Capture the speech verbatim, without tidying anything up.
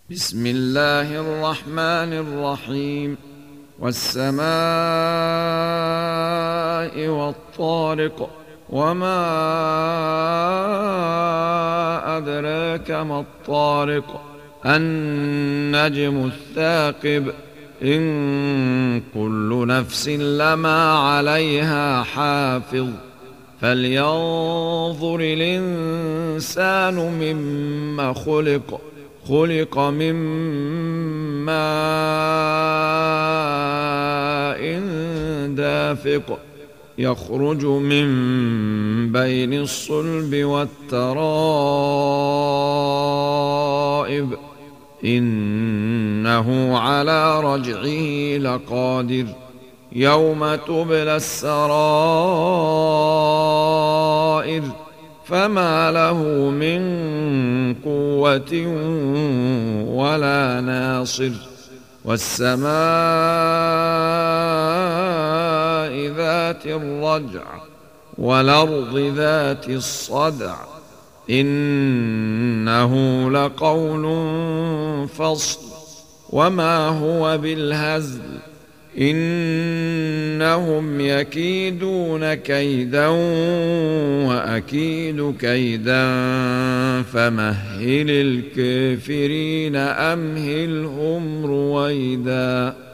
بسم الله الرحمن الرحيم. والسماء والطارق، وما أدراك ما الطارق، النجم الثاقب، إن كل نفس لما عليها حافظ، فلينظر الإنسان مما خلق خلق من ماء دافق، يخرج من بين الصلب والترائب، إنه على رجعه لقادر، يوم تبلى السرائر، فما له من قوة ولا ناصر. والسماء ذات الرجع، والأرض ذات الصدع، إنه لقول فصل، وما هو بالهزل، إنهم يكيدون كيدا وأكيد كيدا، فمهل الكافرين أمهلهم رويدا.